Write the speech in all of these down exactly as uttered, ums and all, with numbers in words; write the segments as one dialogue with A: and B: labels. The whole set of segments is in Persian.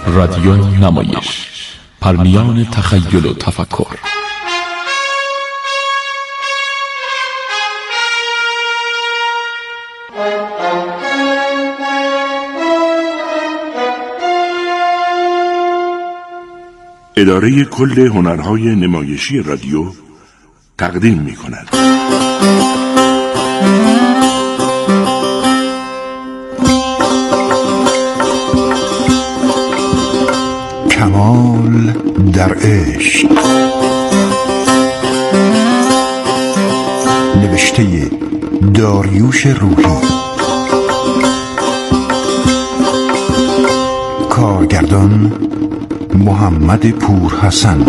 A: رادیو نمایش، پرمیان تخیل و تفکر.
B: اداره کل هنرهای نمایشی رادیو تقدیم می کند.
C: کمال در عشق، نوشته داریوش روحی، کارگردان محمد پورحسن،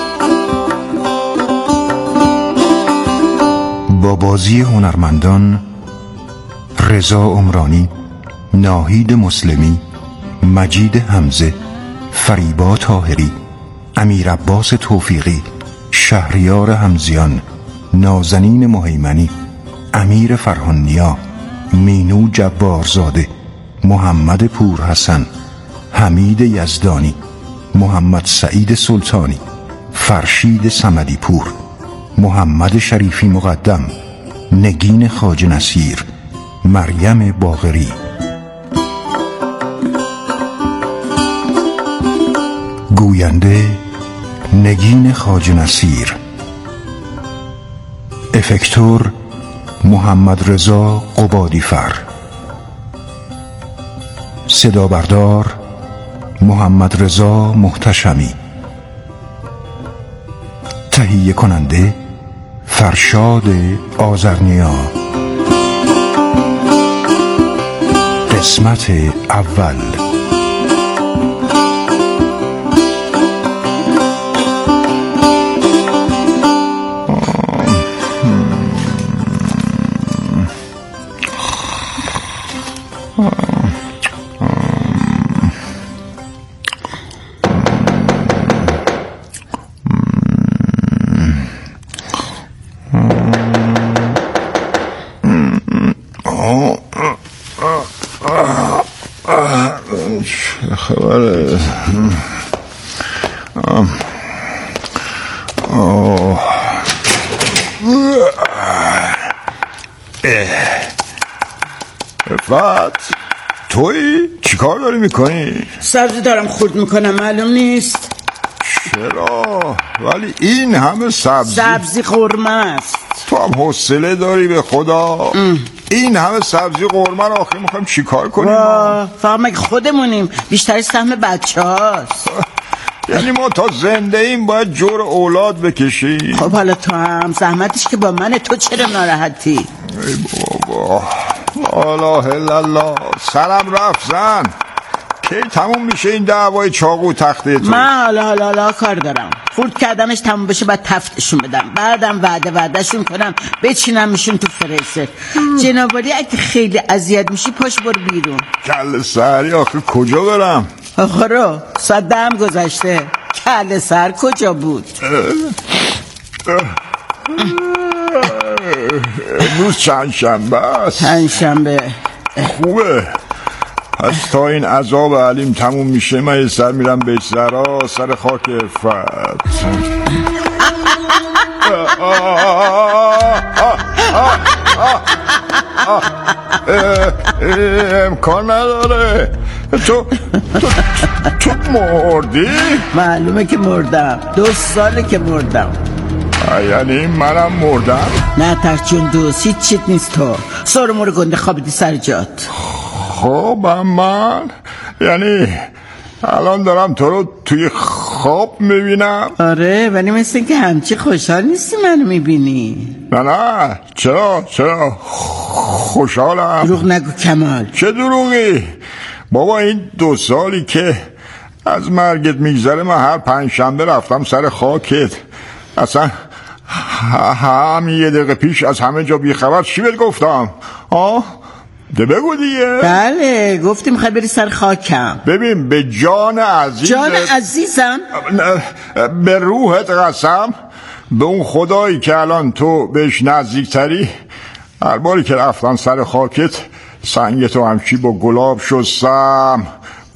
C: با بازی هنرمندان رضا عمرانی، ناهید مسلمی، مجید حمزه، فریبا طاهری، امیر عباس توفیقی، شهریار حمزیان، نازنین مهیمنی، امیر فرهانیا، مینو جبارزاده، محمد پورحسن، حمید یزدانی، محمد سعید سلطانی، فرشید صمدی پور، محمد شریفی مقدم، نگین خواجه نصیر، مریم باقری. گوینده نگین خواجه نصیر، افکتور محمد رضا قبادیفر، صدا بردار محمد رضا محتشمی، تهیه کننده فرشاد آذرنیا. قسمت اول.
D: خبره رفت توی چی کار داری میکنی؟
E: سبزی دارم خورد میکنم، معلوم نیست
D: چرا؟ ولی این همه سبزی
E: سبزی قرمه است.
D: تو هم حوصله داری به خدا؟ ام. این همه سبزی قرمه رو آخه میخوایم چی کار کنیم؟
E: فقط مگه خودمونیم؟ بیشتر سهم بچه هاست.
D: یعنی ما تا زنده ایم باید جور اولاد بکشیم؟
E: خب حالا تو هم زحمتش که با منه، تو چرا ناراحتی؟
D: ای بابا، لا اله الا الله، سرم رفت زن. کی تموم میشه این دعوای چاقو تخته تو؟
E: من حالا حالا حالا کار دارم، خورد کردمش تموم بشه بعد تفتشون بدم، بعدم وعده وعدهشون کنم بچینم میشون تو فرست. جنابالی اگه خیلی اذیت میشی پاش برو بیرون.
D: کل سری آخه کجا برم؟
E: آخه رو ساعت دهم گذشته، کل سر کجا بود؟
D: امروز چند شنبه است؟
E: چند شنبه.
D: خوبه، پس تا این عذاب علیم تموم میشه من یه سر میرم به زرا سر خاک افت. امکان نداره. تو تو تو مردی؟
E: معلومه که مردم، دو ساله که مردم.
D: یعنی منم مردم؟
E: نه ترس جون دوست، هیچ چیت نیست. تو سر مور گنده خوابیدی سر جات.
D: خب من یعنی الان دارم تو رو توی خواب میبینم؟
E: آره، ولی مثل که همچی خوشحال نیستی منو میبینی.
D: نه نه، چرا چرا خوشحالم.
E: دروغ نگو کمال.
D: چه دروغی بابا؟ این دو سالی که از مرگت میگذره من هر پنج شنبه رفتم سر خاکت. اصلا همین یه دقیقه پیش از همه جا بیخبر چی بهت گفتم؟ آه ده بگو دیگه.
E: بله گفتیم میخوای بری سر خاکم.
D: ببین به جان عزیز،
E: جان عزیزم،
D: به روحت قسم، به اون خدایی که الان تو بهش نزدیکتری، هر باری که رفتم سر خاکت سنگ تو همچی با گلاب شستم،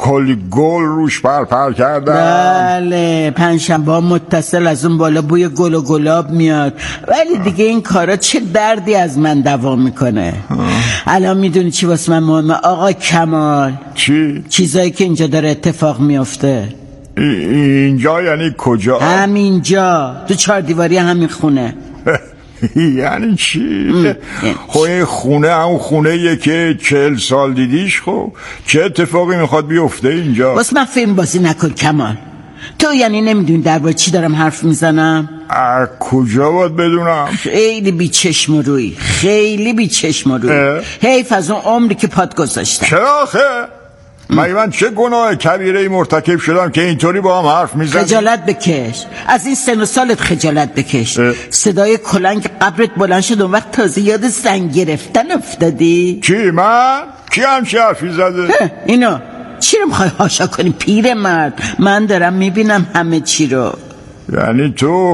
D: کلی گل روش پرپر کردم.
E: بله پنجشنبه متصل از اون بالا بوی گل و گلاب میاد، ولی دیگه این کارا چه دردی از من دوام میکنه. الان میدونی چی واسه من مهمه آقا کمال؟
D: چی؟
E: چیزایی که اینجا داره اتفاق میفته.
D: اینجا یعنی کجا؟
E: همینجا تو چهار دیواری همین خونه.
D: یعنی چی؟ خب این خونه همون خونه یه که چهل سال دیدیش. خب چه اتفاقی میخواد بیفته اینجا؟
E: واسه من فیلم بازی نکن کمال. تو یعنی نمیدونی درباره چی دارم حرف میزنم؟
D: از کجا باید بدونم؟
E: خیلی بی چشم و روی، خیلی بی چشم و روی. حیف از اون عمری که پات گذاشتم.
D: چرا خه؟ مگه من چه گناه کبیره مرتکب شدم که اینطوری با هم حرف میزنی؟
E: خجالت بکش، از این سن و سالت خجالت بکش. اه. صدای کلنگ قبرت بلند شد اون وقت تازه یاد زنگ گرفتن افتادی؟
D: کی من؟ کی همچه حرفی زده؟
E: اینو چی رو میخوای هاشا کنی پیر مرد؟ من دارم میبینم همه چی رو.
D: یعنی تو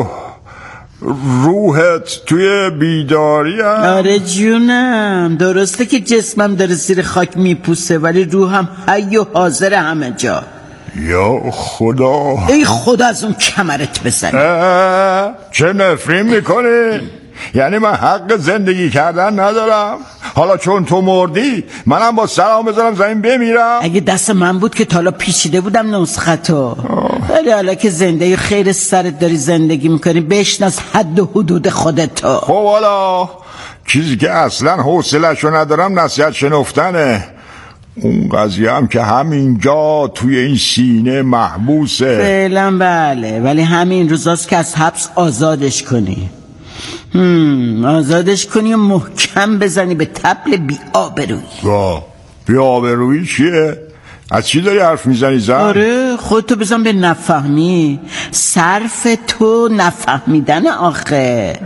D: روحت توی بیداری هم؟
E: آره جونم، درسته که جسمم داره زیر خاک میپوسه ولی روحم حی و حاضر همه جا.
D: یا خدا،
E: ای خدا از اون کمرت بزنی.
D: چه نفرین میکنی؟ یعنی من حق زندگی کردن ندارم؟ حالا چون تو مردی منم با سلام بذارم زمین بمیرم؟
E: اگه دست من بود که تالا پیچیده بودم نسختو، ولی حالا که زنده خیر سرت داری زندگی میکنی بشناس حد و حدود خودتو.
D: خب حالا چیزی که اصلا حوصله‌شو ندارم نصیحت شنفتنه. اون قضیه هم که همینجا توی این سینه محبوسه.
E: فعلا بله، ولی همین روزاست که از حبس آزادش کنی. هم آزادش کنی و محکم بزنی به طبل بی آبرویی.
D: بی آبرویی چیه؟ از چی داری حرف میزنی زن؟
E: آره خودتو بزن به نفهمی. صرف تو نفهمیدن آخه.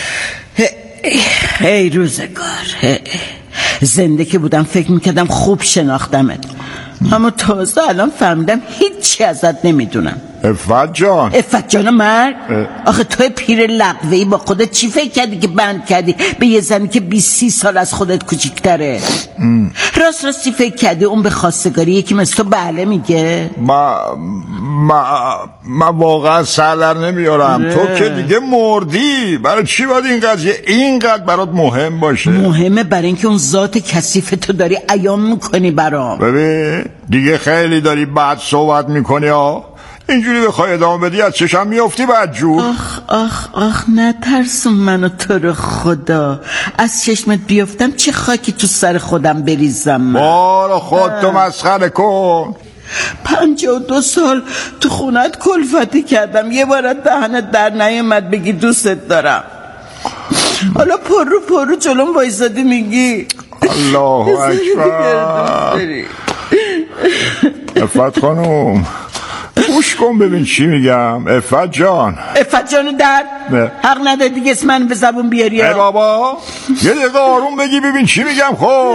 E: هی روزگار هی. زنده که بودم فکر میکردم خوب شناختمت، اما تازه الان فهمیدم هیچی ازت نمیدونم.
D: افت جان.
E: افت جان مرد؟ آخه توی پیر لقوه‌ای با خودت چی فکر کردی که بند کردی به یه زنی که بیست سی سال از خودت کوچیک‌تره؟ راست راستی فکر کردی اون به خواستگاری یکی مثل تو بله میگه؟
D: ما ما ما واقعا سر در نمیارم. تو که دیگه مردی، برای چی باید این قضیه اینقدر برات مهم باشه؟
E: مهمه برای اینکه اون ذات کثیف تو داری عیان میکنی برام.
D: ببین دیگه خیلی داری بد صحبت میکنی ها. اینجوری بخوای ادامه بدی از چشم میافتی بعد جور.
E: آخ آخ آخ نترسون منو تو رو خدا، از چشمت بیافتم چه خاکی تو سر خودم بریزم.
D: بارا خودتو مسخره کن.
E: پنجاه و دو سال تو خونت کلفتی کردم، یه بار دهنت در نیامد بگی دوستت دارم. حالا پر رو پر رو جلوم وایسادی میگی
D: الله اکبر. افت خانوم گوش کن ببین چی میگم. افت جان.
E: افت جانو در حق نداری دیگه اسم من به زبون بیاری.
D: ای بابا یه دقیقه آروم بگی ببین چی میگم. خب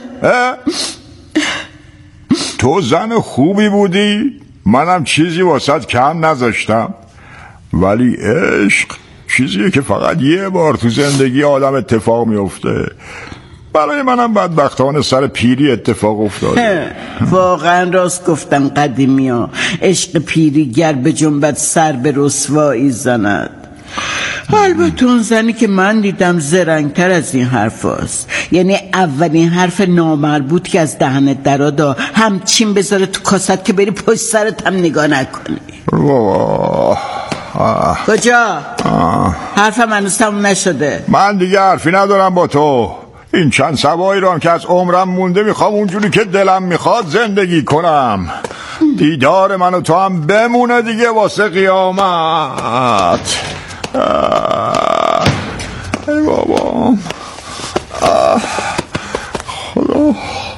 D: تو زن خوبی بودی، منم چیزی واسط کم نذاشتم، ولی عشق چیزیه که فقط یه بار تو زندگی آدم اتفاق میفته. برای منم بدبختانه سر پیری اتفاق افتاده.
E: واقعا راست گفتن قدیمی ها، عشق پیری گر به جنبت سر به رسوایی زند. البته اون زنی که من دیدم زرنگتر از این حرف هست. یعنی اولین حرف نامربوط که از دهنت درادا همچین بذاره تو کاست که بری پشت سرت هم نگاه نکنی.
D: آه. آه.
E: کجا؟ آه. حرفم هنوز تموم نشده.
D: من دیگه حرفی ندارم با تو. این چند سبایی رو هم که از عمرم مونده میخوام اونجوری که دلم میخواد زندگی کنم. دیدار من و تو هم بمونه دیگه واسه قیامت. ای بابا خدا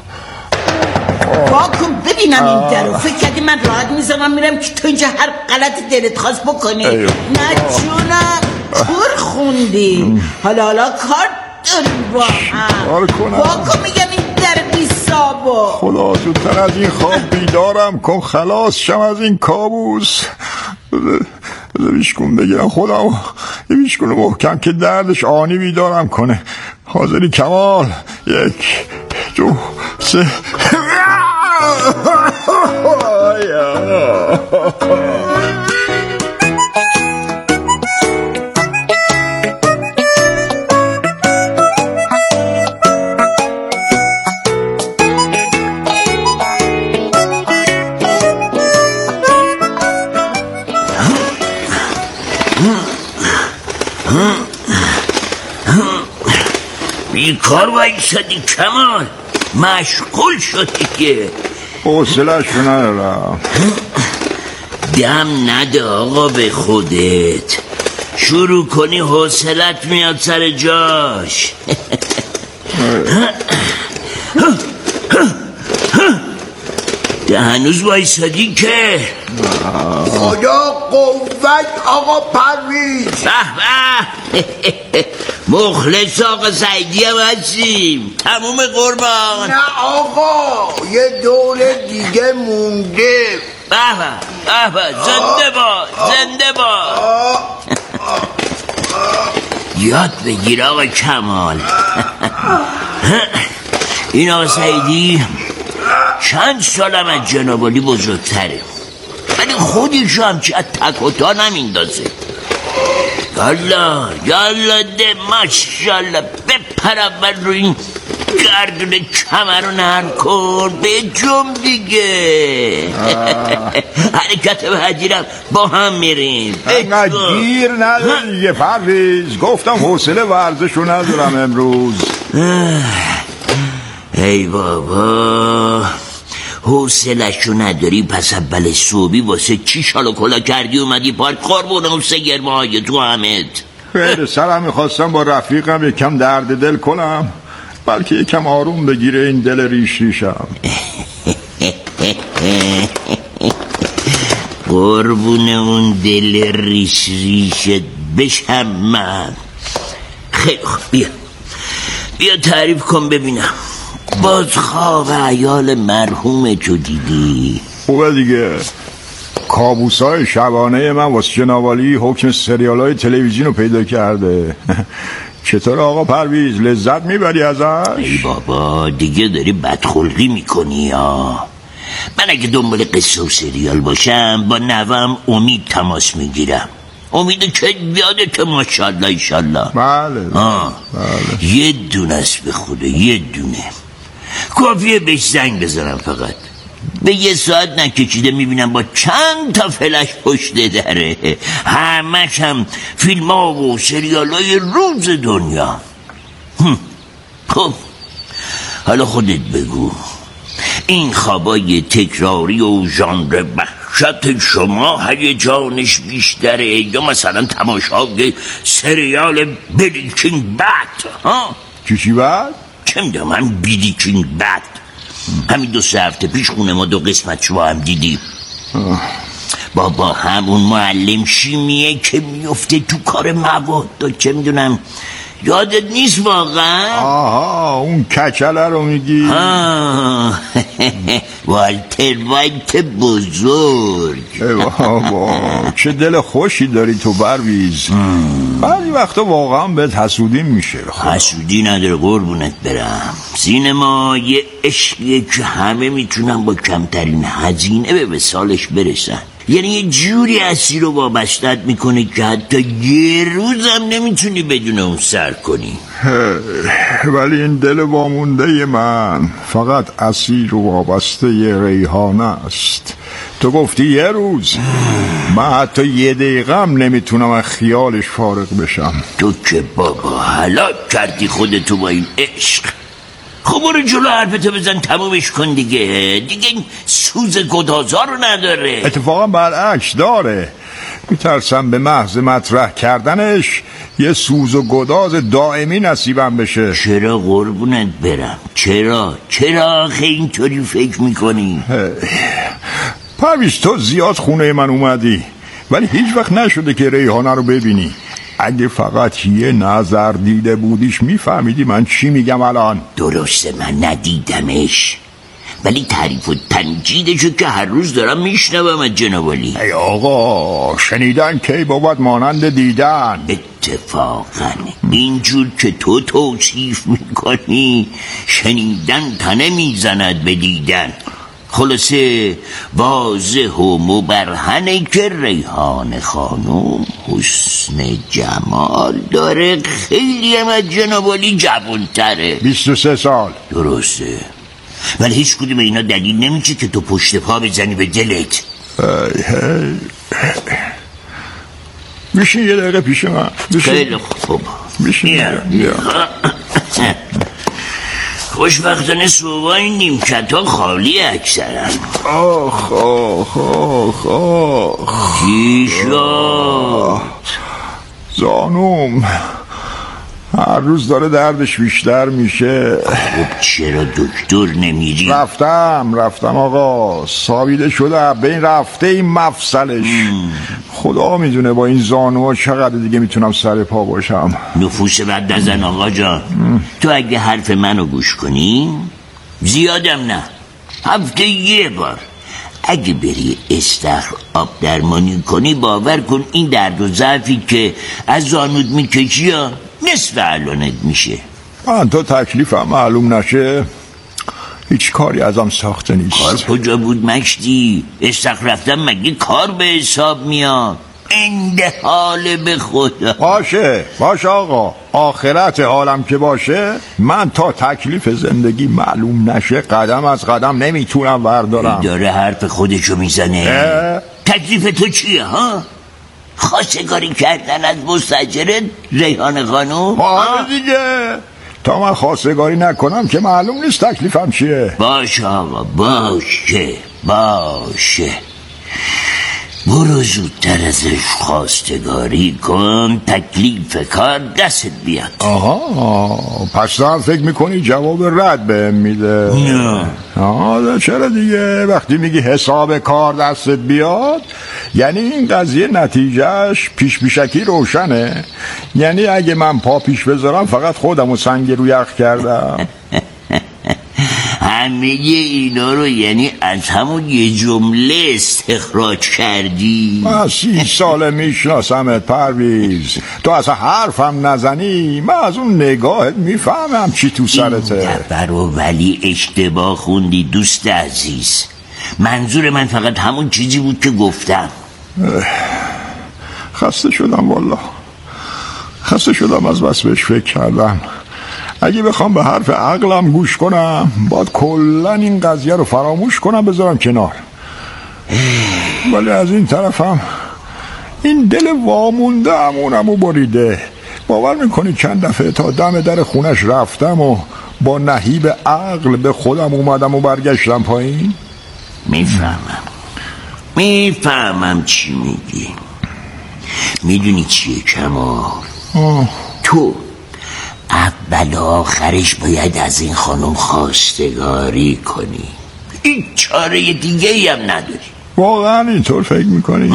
E: واکن ببینم این در رو. فکر کردی من راحت میزنم میرم که تو اینجا هر غلطی دلت خواست بکنی؟ نه جونم کور خوندی. حالا حالا کار داریم با هم. واکن میگم این در بیسابو.
D: خدا زودتر از این خواب بیدارم کن خلاص شم از این کابوس. بذار بیشکون بگیرم خودم یه بیشکون محکم که دردش آنی بیدارم کنه. حاضری کمال؟ یک دو سه.
F: بیکار وایسادی کمال، مشغول شدی که.
D: حوصله‌شو ندارم.
F: دم نده آقا به خودت، شروع کنی حوصلت میاد سر جاش. ده هنوز وایسادی که.
G: خدا قوت آقا پرویز.
F: به به مخلص آقا سعیدی هم هستیم. تموم قربان.
G: نه آقا یه دور دیگه مونده.
F: به به به زنده باد زنده باد. یاد بگیر آقا کمال. این آقا سعیدی چند سالم از جناب عالی بزرگتره، ولی خودش هم چه تک و تا نمیندازه. یالا یالا ده ماشالله بپرم من رو این گردون کمر رو نرم کن به جم دیگه. حرکت و حجیرم با هم میریم.
D: انقدر گیر نداره دیگه پرویز. گفتم حوصله ورزشو ندارم امروز.
F: ای بابا حوصله‌شو نداری، پس اول صبحی واسه چی شالو کلا کردی اومدی پارک قربون اون سه گرمه های تو همت؟
D: خیلی سرم میخواستم با رفیقم یکم درد دل کنم، بلکه یکم آروم بگیره این دل ریش ریشم.
F: قربون اون دل ریش ریشت بشم من. خیلی خوب بیا بیا تعریف کن ببینم. باز خواب عیال مرحوم تو دیدی؟
D: خوبه دیگه. کابوسای شبانه من واسه جناب عالی حکم سریالای تلویزیون رو پیدا کرده. چطور آقا پرویز لذت میبری ازش؟
F: ای بابا دیگه داری بدخلقی میکنی یا؟ من اگه دنبال قصه و سریال باشم با نوام امید تماس میگیرم. امید که یادت ماشاءالله ایشالله.
D: بله
F: آه.
D: بله.
F: یه دونه است به خوده، یه دونه. کافیه بهش زنگ بزنم فقط. به یه ساعت نکشیده میبینم با چند تا فلش پشت دره، همش هم فیلم ها و سریال های روز دنیا. خب حالا خودت بگو این خوابای تکراری و ژانر وحشت شما هیجانش بیشتره یا مثلا تماشای سریال بریکینگ بد؟ ها
D: چی چی بد؟
F: چه میدونم من بریکینگ بد. همین دو سه هفته پیش خونه ما دو قسمت شما هم دیدیم. بابا همون معلم شیمیه که میفته تو کار مواد و چه میدونم یادت نیست واقعا؟
D: آها اون کچله رو میگی؟
F: آه والتر وایت بزرگ.
D: ای بابا چه دل خوشی داری تو پرویز. بعضی وقتا واقعا بهت حسودی میشه.
F: حسودی نداره قربونت برم. سینما یه عشقیه که همه میتونن با کمترین هزینه به وصالش برسن. یعنی یه جوری اسیر رو وابستت میکنه که حتی یه روزم نمیتونی بدون اون سر کنی.
D: ولی این دل وامونده من فقط اسیر و وابسته یه ریحانه است. تو گفتی یه روز، من حتی یه دقیقه هم نمیتونم از خیالش فارغ بشم.
F: تو که بابا هلاک کردی خودتو با این عشق. خب برو جلو حرفتو بزن تمومش کن دیگه. دیگه این سوز گدازا رو نداره.
D: اتفاقا برعکس داره. میترسم به محض مطرح کردنش یه سوز و گداز دائمی نصیبم بشه.
F: چرا قربونت برم؟ چرا؟ چرا آخه اینطوری فکر میکنی؟
D: پرویز تو زیاد خونه من اومدی ولی هیچ وقت نشده که ریحانه رو ببینی. اگه فقط یه نظر دیده بودیش میفهمیدی من چی میگم الان.
F: درسته من ندیدمش ولی تعریف و تنجیدشو که هر روز دارم میشنوم از جناب عالی.
D: ای آقا شنیدن کی بابد مانند دیدن.
F: اتفاقا اینجور که تو توصیف میکنی شنیدن تنه میزند به دیدن. خلاصه واضح و مبرهنه که ریحان خانوم حسن جمال داره، خیلی هم از جناب عالی جوان‌تره.
D: بیست و سه سال.
F: درسته، ولی هیچ کدوم اینا دلیل نمیشه که تو پشت پا بزنی به دلت.
D: ای هی میشین یه دقیقه پیش من.
F: خیلی خوب،
D: میشین.
F: خوشبختانه صبحای نیمکت ها خالی اکثرن.
D: آخ آخ آخ آخ
F: چی شد؟
D: زانوم هر روز داره دردش بیشتر میشه.
F: خب چرا دکتر نمیری؟
D: رفتم رفتم آقا، سابیده شده به این رفته این مفصلش. خدا میدونه با این زانوها چقدر دیگه میتونم سر پا باشم.
F: نفوس بد نزن آقا جان. ام. تو اگه حرف منو گوش کنی، زیادم نه، هفته یه بار اگه بری استخر آب درمانی کنی، باور کن این درد و ضعفی که از زانود میکشی ها نصف الانت میشه.
D: من تو تکلیفم معلوم نشه هیچ کاری ازم ساخته نیست.
F: کار کجا بود مشتی؟ استخر رفتم مگه کار به حساب میاد؟ انده حال به خدا.
D: باشه باشه آقا، آخرت حالم که باشه، من تا تکلیف زندگی معلوم نشه قدم از قدم نمیتونم بردارم.
F: داره حرف خودشو میزنه. تکلیف تو چیه ها؟ خواستگاری کردن از مستاجرت ریحان خانوم؟
D: آره دیگه، تا من خواستگاری نکنم که معلوم نیست تکلیفم چیه.
F: باشه آقا، باشه باشه، برو زودتر ازش خواستگاری کن، تکلیف کار دستت بیاد.
D: آها، پس تو هم فکر میکنی جواب رد بهم میده؟
F: نه.
D: آها، چرا دیگه؟ وقتی میگی حساب کار دستت بیاد یعنی این قضیه نتیجهش پیش پیشکی روشنه. یعنی اگه من پا پیش بذارم فقط خودم و سنگ رو یخ کردم.
F: همه اینا رو یعنی از همون یه جمله استخراج کردی؟
D: من سی ساله میشناسمت پرویز، تو اصلا حرفم نزنی من از اون نگاهت میفهمم چی تو سرته.
F: این دفعه رو ولی اشتباه خوندی دوست عزیز. منظور من فقط همون چیزی بود که گفتم.
D: خسته شدم والله، خسته شدم از بس بهش فکر کردم. اگه بخوام به حرف عقلم گوش کنم باید کلا این قضیه رو فراموش کنم بذارم کنار. ولی از این طرفم این دل وامونده امونمو بریده. باور میکنی چند دفعه تا دم در خونش رفتم و با نهیب عقل به خودم اومدم و برگشتم پایین.
F: میفهمم میفهمم چی میگی. میدونی چیه کمال؟
D: آه.
F: تو اول آخرش باید از این خانم خواستگاری کنی، این چاره دیگه ای هم نداری.
D: واقعا اینطور فکر میکنی؟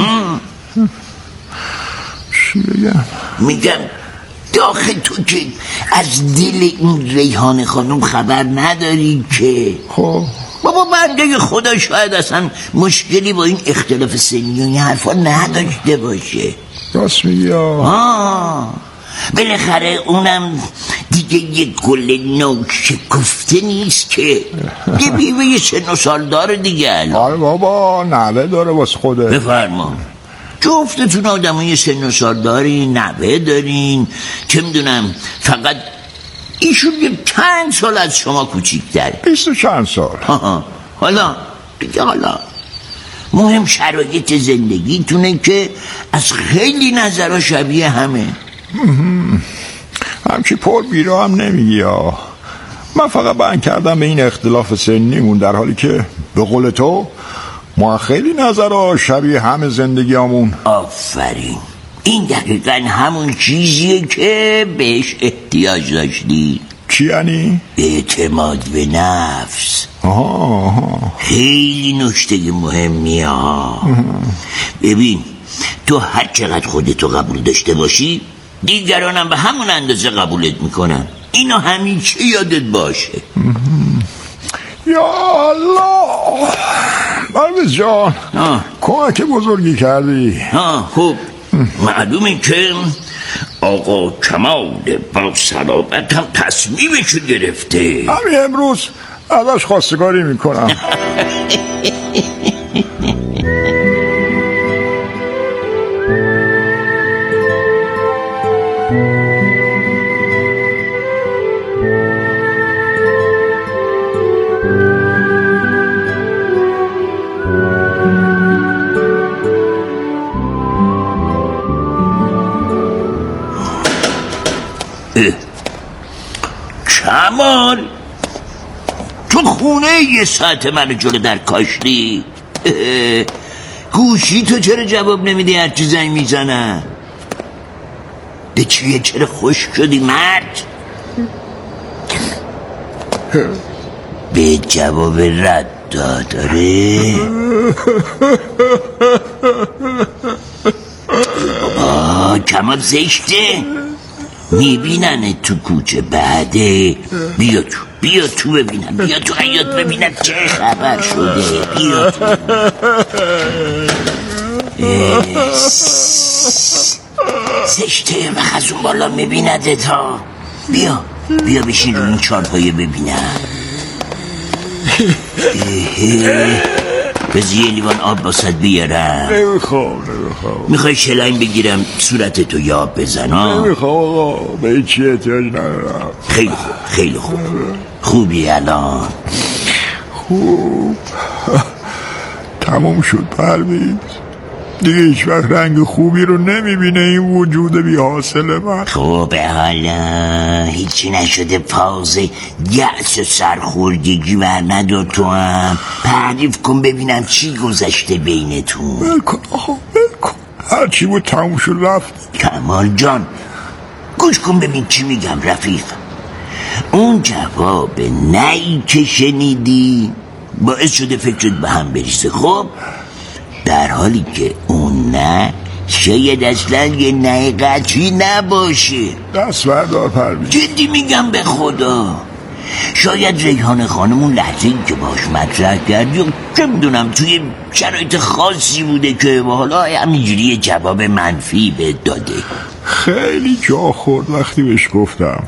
D: چی بگم؟
F: میگم داخل تو که از دل این ریحان خانم خبر نداری که.
D: خب
F: بابا بنده خدا شاید اصلا مشکلی با این اختلاف سنی و این حرفا نداشته باشه.
D: راست میگی
F: آه بالاخره اونم دیگه یه گل نو شکفته نیست که یه بیوه یه سن و سال داره دیگه الان.
D: آره بابا نوه داره واسه خوده.
F: بفرما، جفتتون آدم های سن و سال دارین، نوه دارین، چه میدونم فقط ایشون یه چند سال از شما کوچیک‌تره.
D: بیست و چند سال.
F: آها. حالا دیگه حالا مهم شرایط زندگیتونه که از خیلی نظرها شبیه همه.
D: همچی پر بیرا هم نمیگی ها. من فقط بند کردم به این اختلاف سنیمون، در حالی که به قول تو ما خیلی نظرها شبیه همه زندگی همون.
F: آفرین، این دقیقا همون چیزیه که بهش احتیاج داشتی.
D: چی یعنی؟
F: اعتماد به نفس.
D: آها آها.
F: خیلی نکته مهمیه ها. ببین تو هر چقدر خودتو قبول داشته باشی دیگرانم به همون اندازه قبولت میکنن. اینو همیشه یادت باشه.
D: یا الله پرویز جان، کمک بزرگی کردی.
F: ها خوب، معلومه که آقا کمال با صلابت هم تصمیمشو گرفته.
D: همین امروز ازش خواستگاری میکنم.
F: کمال تو خونه یه ساعت منو جلو در کاشتی. گوشی تو چرا جواب نمیدی هرچی زنگ میزنن؟ به چیه چرا خوش شدی مرد؟ به جواب رد داره. آه کمال زشته، میبینن تو کوچه بعده. بیا تو بیا تو ببینم، بیا تو حیاط ببینم چه خبر شده. بیا تو زشته و از اون بالا میبینده تا. بیا بیا بشین رو این چارپایه ببینم. بذار یه لیوان آب باسد بیارم.
D: نمیخوام نمیخوام.
F: میخوای شلنگ بگیرم صورتتو یاب بزنم؟
D: نمیخوام آقا، به هیچی احتیاج ندارم.
F: خیلی خوب خیلی خوب. خوبی الان؟
D: خوب. تمام شد پرویز، دیگه هیچ وقت رنگ خوبی رو نمیبینه این وجود بی حاصل من.
F: خوبه حالا هیچی نشده، پازه یأس و سرخوردگی ور ندار. تو هم تعریف کن ببینم چی گذشته بینتون.
D: بلکن آقا بلکن، هرچی بود تموم شد رفت.
F: کمال جان گوش کن ببین چی میگم رفیق. اون جواب نئی که شنیدی باعث شده فکرت به هم بریزه. خب در حالی که اون نه شاید اصلا یه نه قطعی نباشه.
D: دست بردار پرویز،
F: جدی میگم به خدا. شاید ریحان خانمون لحظه ای که باش مطرح کردی و چه میدونم توی شرایط خاصی بوده که حالا همینجوری جواب منفی بهت داده.
D: خیلی جا خورد وقتی بهش گفتم.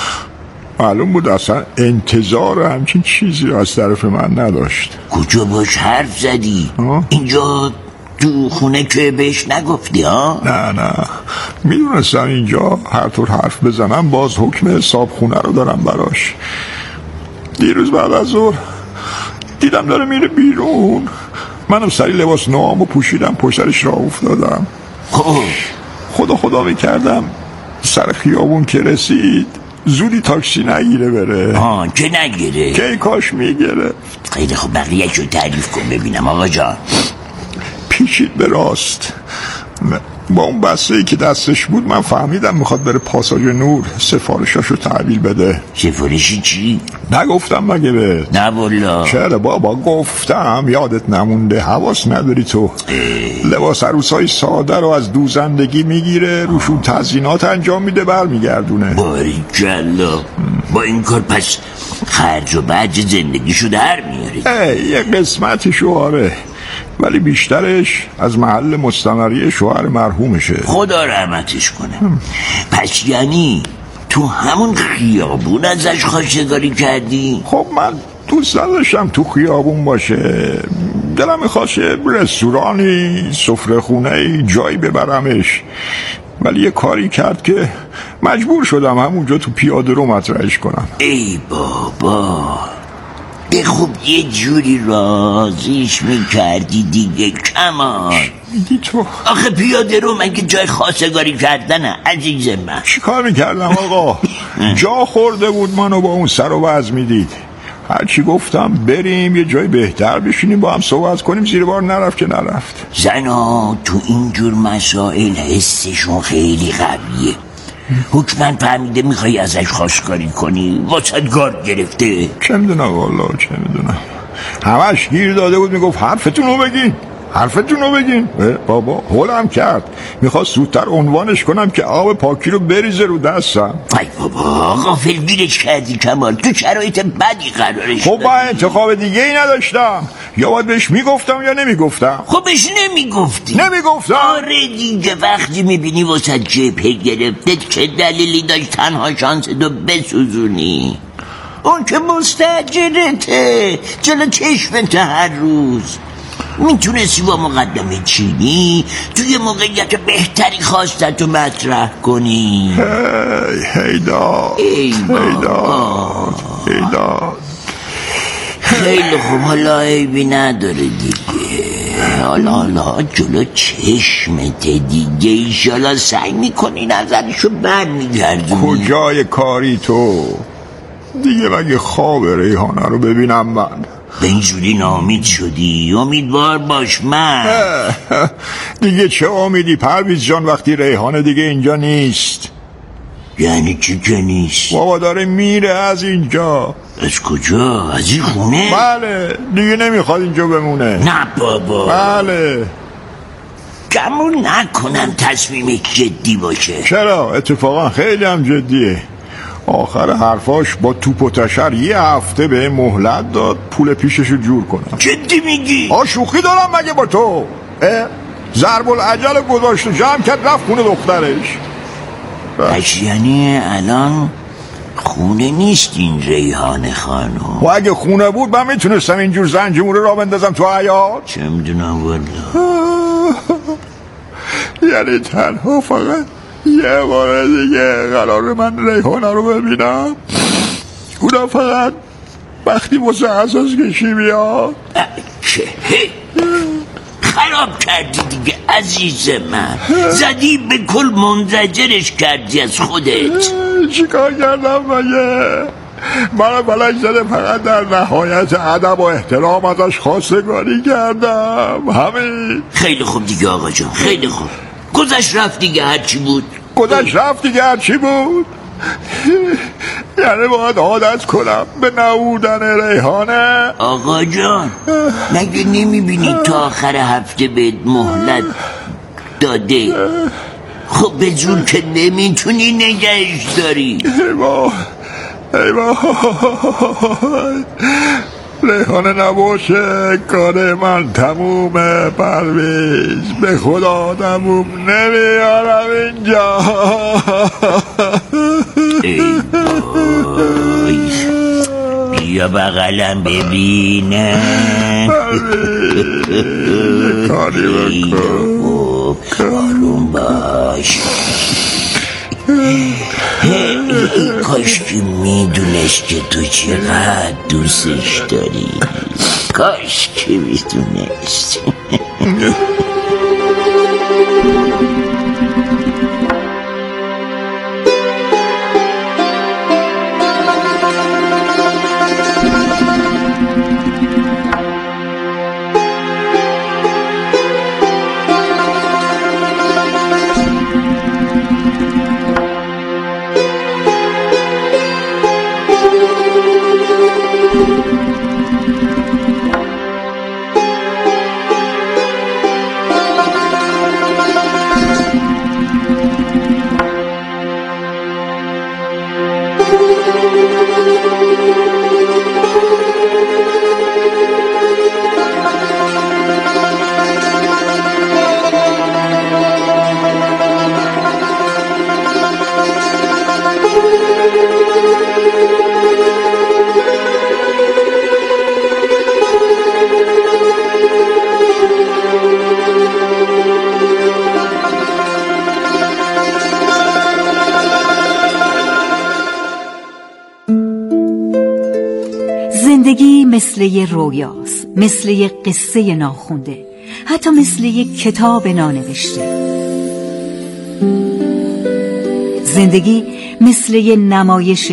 D: معلوم بود اصلا انتظار همچین چیزی از طرف من نداشت.
F: کجا باش حرف زدی؟
D: آه؟
F: اینجا تو خونه که بهش نگفتی ها؟
D: نه نه، میدونستم اینجا هر طور حرف بزنم باز حکم حساب خونه رو دارم براش. دیروز بعد از ظهر دیدم داره میره بیرون، منم سری لباس نوامو پوشیدم پشترش راه افتادم.
F: خب
D: خدا خدا میکردم سر خیابون که رسید زودی تاکسی نگیره بره.
F: آه که نگیره؟
D: که کاش میگیره.
F: خیلی خب بقیه شو تعریف کن ببینم آقا جان.
D: پیچید به راست، با اون بسته ای که دستش بود من فهمیدم میخواد بره پاساژ نور سفارشاشو تحویل بده.
F: سفارشی چی؟
D: نگفتم مگه به؟
F: نه والا.
D: چرا بابا گفتم، یادت نمونده؟ حواس نداری تو؟ لباس عروسای ساده رو از دوزندگی میگیره روشون تزیینات انجام میده برمیگردونه.
F: باریکلا. با این کار پس خرج و برج زندگیشو در میاره.
D: ای یه قسمتی شواره، ولی بیشترش از محل مستمری شوهر مرحومشه.
F: خدا رحمتش کنه. پس یعنی تو همون خیابون ازش خواستگاری کردی؟
D: خب من دوست نداشتم تو خیابون باشه، دلم میخواست رستورانی سفره خونه جایی ببرمش، ولی یه کاری کرد که مجبور شدم همونجا تو پیاده رو مطرحش کنم.
F: ای بابا، به خوب یه جوری راضیش میکردی دیگه کمال.
D: میگی تو؟
F: آخه پیاده رو مگه جای خواستگاری کردنه عزیز من؟
D: چی کار میکردم آقا؟ جا خورده بود منو با اون سر و وضع میدید. هرچی گفتم بریم یه جای بهتر بشینیم با هم صحبت کنیم زیر بار نرفت که نرفت.
F: زنا تو اینجور مسائل حسشون خیلی قویه. حکمن فهمیده میخوای ازش خواستگاری کنی، واسه گارد گرفته.
D: چه میدونم والا چه میدونم، همش گیر داده بود میگفت حرفتون رو بگین حرفتون رو بگین. بابا هولم کرد، میخواست زودتر عنوانش کنم که آب پاکی رو بریزه رو دستم.
F: وای بابا غافلگیرش کردی کمال، تو شرایط بدی قرارش
D: خب با انتخاب دیگه ای نداشتم، یا باید بهش میگفتم یا نمیگفتم.
F: خب بهش نمیگفتی؟
D: نمیگفتم.
F: آره دیگه، وقتی میبینی واسه جبهه گرفته چه دلیلی داشت تنها شانس دو بسوزونی؟ اون که مستاجرته جلو چشمت هر روز. میتونستی با مقدمه چینی توی موقعیت بهتری خواستتو مطرح کنی.
D: هی هیداد هیداد هیداد
F: خیلی خوب، حالا عیبی نداره دیگه. حالا حالا جلو چشمت دیگه ایشالا سعی میکنی نظرشو بر میگردونی.
D: کجای کاری تو؟ دیگه مگه خواب ریحانه رو ببینم من؟
F: به این زودی ناامید شدی؟ امیدوار باش من.
D: دیگه چه امیدی پرویز جان وقتی ریحانه دیگه اینجا نیست؟
F: یعنی چی که نیست؟
D: بابا داره میره از اینجا.
F: از کجا؟ از این خونه؟
D: بله، دیگه نمیخواد اینجا بمونه.
F: نه بابا.
D: بله.
F: گمون نکنم تصمیمش جدی باشه.
D: چرا؟ اتفاقا خیلی هم جدیه. آخر حرفاش با توپ و تشر یه هفته به مهلت داد پول پیششو جور کنم.
F: جدی میگی؟
D: آ شوخی دارم مگه با تو؟ ضرب العجل گذاشت و جمع کرد رفت خونه دخترش.
F: بس یعنی الان خونه نیست این ریحانه خانم؟
D: و اگه خونه بود من میتونستم اینجور زنجموره را بندازم تو حیاط؟
F: چه میدونم والا.
D: یعنی تنها فقط یه بار دیگه قرار من ریحانه رو ببینم، اونم فقط وقتی واسه اساس کشی بیاد.
F: چه خراب کردی دیگه عزیز من، زدی به کل منزجرش کردی از خودت.
D: چیکار کردم مگه؟ من بلک زده فقط در نهایت ادب و احترام ازش خواستگاری کردم، همین.
F: خیلی خوب دیگه آقا جان، خیلی خوب. گذشت رفت دیگه هرچی بود.
D: گذشت رفت دیگه هرچی بود. یعنی باید عادت کنم به نبودن ریحانه.
F: آقا جان مگه نمیبینی تا آخر هفته بهت مهلت داده؟ خب به زور که نمیتونی نگهش داری.
D: ایوه ایوه ریحانه نباشه کار من تمومه پرویز، به خدا تموم نمیارم اینجا.
F: ای بای بیا بغلم ببینم.
D: کاری بکن
F: کارون باش. کاش که میدونست که تو چقدر دوستش داری. کاش که میدونست.
H: زندگی مثل یه رویاست، مثل یه قصه ناخونده، حتی مثل یه کتاب نانوشته. زندگی مثل یه نمایش